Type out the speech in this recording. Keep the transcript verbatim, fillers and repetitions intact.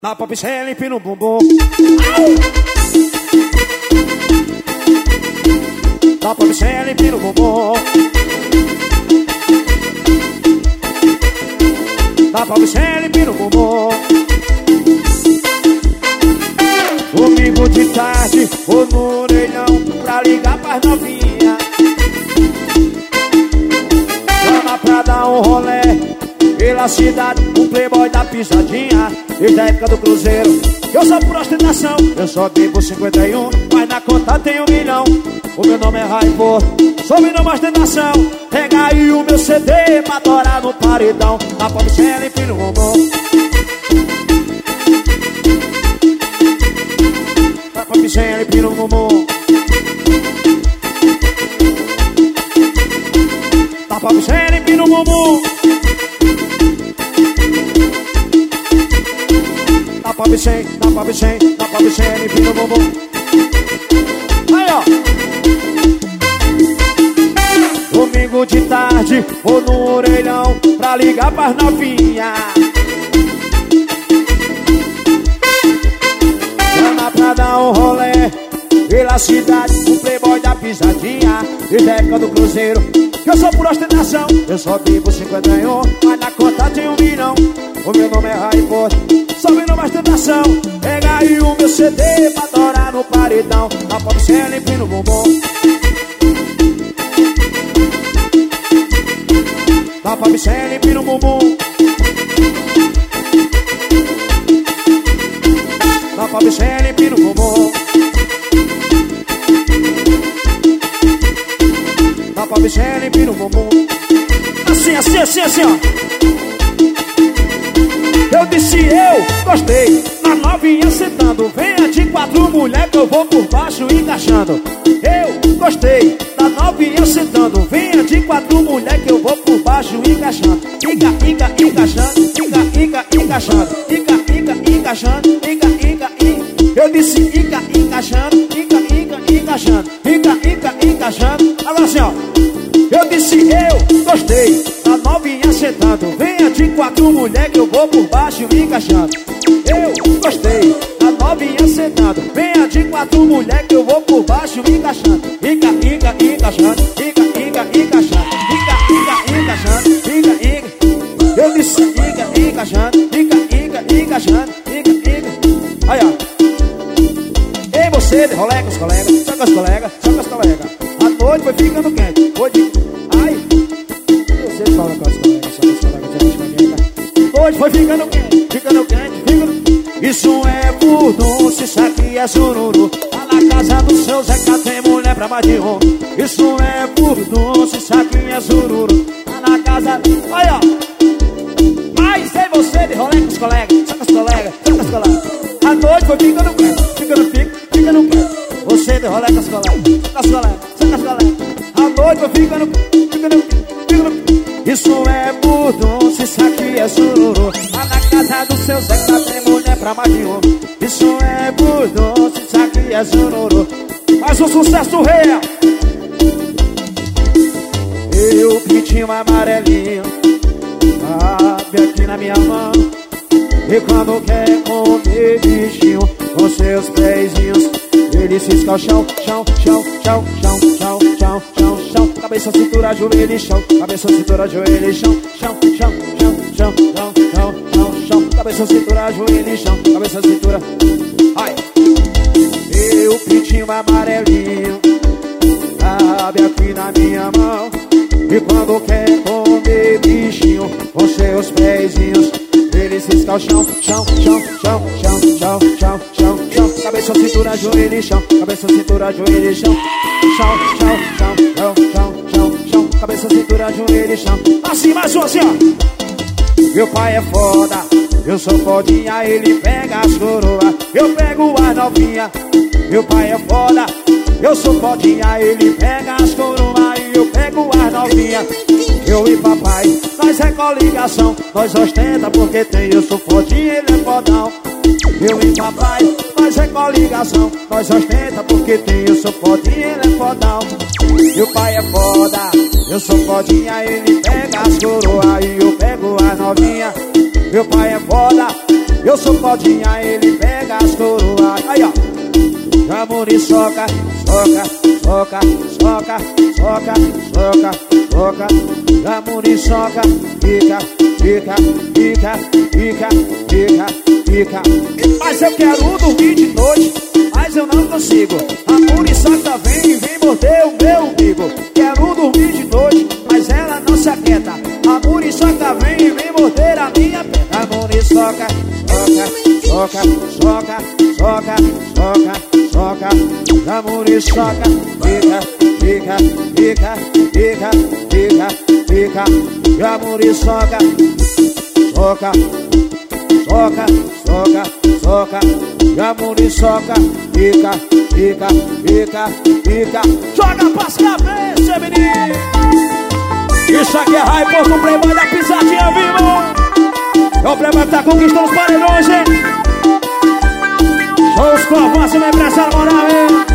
Na pop sem no bumbum. Na pop sem no bumbum. Na pop sem no bumbum. Domingo de tarde, vou no orelhão pra ligar pras novinha. Chama pra dar um rolê pela cidade, o playboy da pisadinha. Desde a época do cruzeiro, eu sou por ostentação. Eu só bebo cinquenta e um, mas na conta tem um milhão. O meu nome é Raivo, sou menino ostentação. Pega aí o meu C D pra torar no paredão. Na pop sem no bumbum. Na pop sem no bumbum. Na pop sem no bumbum. Na pop sem, na pop sem, na pop sem no bumbum. Aí ó. Domingo de tarde, vou no orelhão pra ligar pras novinha. Chama pra dar um rolê pela cidade, o playboy da pisadinha. Desde a época do cruzeiro, que eu sou por ostentação. Eu só bebo cinquenta e um, mas na conta tem um milhão. O meu nome é Raivo, sou menino mais tentação. Pega aí o meu C D pra torar no paredão. Na pop sem no bumbum. Na pop sem no bumbum. Na pop sem no bumbum. Na pop sem no bumbum. Assim, assim, assim, assim, ó. Eu disse eu gostei, na novinha sentando. Venha de quatro mulher que eu vou por baixo encaixando. Eu gostei, na novinha sentando. Venha de quatro mulher que eu vou por baixo encaixando. Ica, ica, encaixando. Ica, ica, encaixando. Ica, ica, encaixando. Ica, ica, ica. Eu disse ica, encaixando. Ica, ica, encaixando. Ica, ica, encaixando. Agora assim ó. Eu disse eu gostei, na novinha sentando. Venha de quatro mulher que eu vou por baixo encaixando. Eu gostei, na novinha sentando. Venha de quatro mulher que eu vou por baixo encaixando. Ica, ica, encaixando. Ica, ica, encaixando. Ica, ica, encaixando. Ica, ica. Eu disse ica, encaixando. Ica, ica, encaixando. Ica, ica. Aí ó. Ei você, de rolê com os colegas. Só com os colegas, só com os colegas. A noite foi ficando quente. Hoje, ai, você fala com as colegas, só com os colegas, já colega. Hoje foi ficando quente, ficando quente, ficando. Isso é furdunço, isso aqui é sururu. Lá na casa do seu Zeca tem mulher pra mais de um. Isso é furdunço, isso aqui é sururu. Lá na casa, aí ó. Mas sei você de rolê com os colegas, só com os colegas, só com os colegas. A noite foi ficando quente, ficando fico, ficando quente. Você de rolê com os colegas, com os colegas, só com os colegas. A noite foi ficando, ficando, ficando. Isso é furdunço, isso aqui é sururu. Lá na casa do seu Zeca tem mulher pra mais de um. Isso é furdunço, isso aqui é sururu. Mais um sucesso real. Eu pintinho amarelinho cabe aqui na minha mão. E quando quer comer bichinho, com seus pezinhos ele cisca o chão, chão, chão, chão, chão, chão, chão, chão, chão. Cabeça, cintura, joelho e chão. Cabeça, cintura, joelho e chão. Chão, chão, chão, chão, chão, chão, chão, chão. Cabeça, cintura, joelho e chão. Cabeça, cintura. Ai. Eu pintinho amarelinho cabe aqui na minha mão. E quando quer comer bichinho, com seus pezinhos ele cisca o chão, chão, chão, chão, chão, chão, chão, chão, chão. Cabeça, cintura, joelho e chão. Cabeça, cintura, joelho e chão. Chão, chão, chão, chão, chão, chão, chão. Cabeça, cintura, joelho e chão. Assim, mais um assim, ó. Meu pai é foda, eu sou fodinha, ele pega as coroas, eu pego a novinha. Meu pai é foda, eu sou fodinha, ele pega as coroas e eu pego as novinha. Eu e papai, nós é coligação, nós ostenta porque tem, eu sou fodinha, ele é fodão. Eu e papai, nós é coligação, nós ostenta porque tem, eu sou fodinha, ele é fodão. Meu pai é foda, eu sou fodinha, ele pega as coroas e eu pego a novinha. Meu pai é foda, Eu sou modinha, ele pega as coroas. Aí, ó. A muriçoca, soca, soca, soca, soca, soca, soca. A muriçoca, fica, fica, fica, fica, fica, fica. Mas eu quero dormir de noite, mas eu não consigo. A muriçoca vem e vem morder o meu umbigo. Quero dormir de noite, mas ela não se aquieta. A muriçoca vem e vem morder a minha perna. A muriçoca, soca, soca, soca, soca, soca, soca. A muriçoca, fica, fica, fica, fica, fica, fica. E a muriçoca, soca, soca, soca, soca. E a muriçoca, fica, fica, fica, fica. Joga pras cabeças, menino. Isso aqui é Raipo com o Playboy da pisadinha, vivo. É o Playboy que tá conquistando os paredões, hein? Shows com a voz, meu empresário moral, hein?